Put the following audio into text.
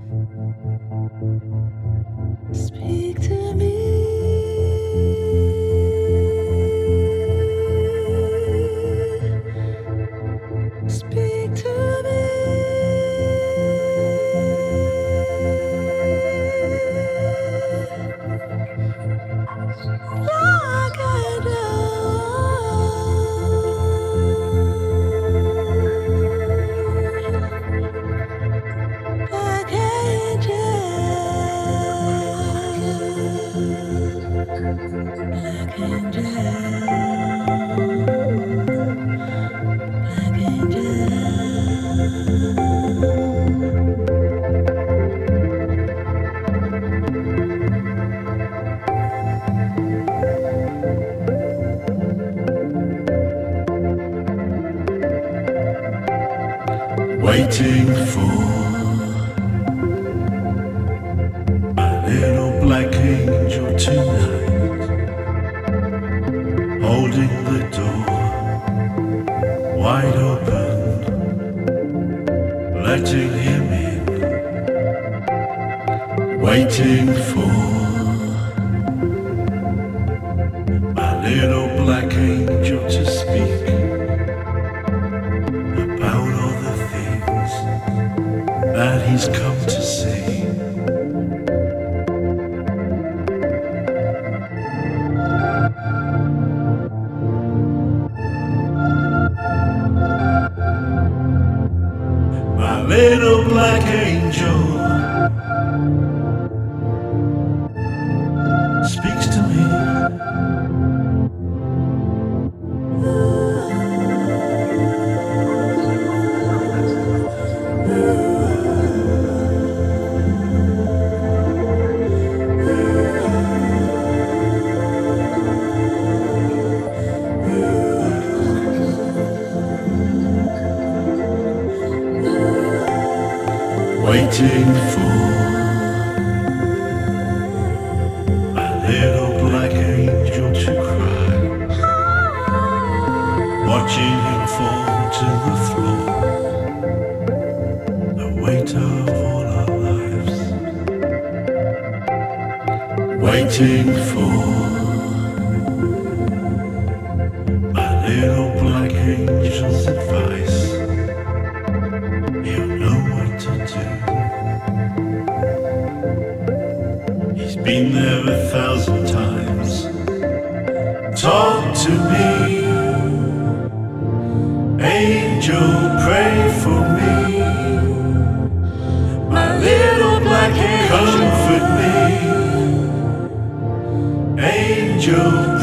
Speak to me. Speak to me. Like I do. Like waiting for a little black angel tonight, holding the door wide open, letting him in, waiting for a little black angel to speak about all the things that he's come to see. My little black angel speaks to me. Waiting for a little black angel to cry, watching him fall to the floor, the weight of all our lives. Waiting for a little black angel's advice. He'll know what to do. He's been there 1,000 times. Talk to me, angel, pray for me. My little black angel, comfort me, angel.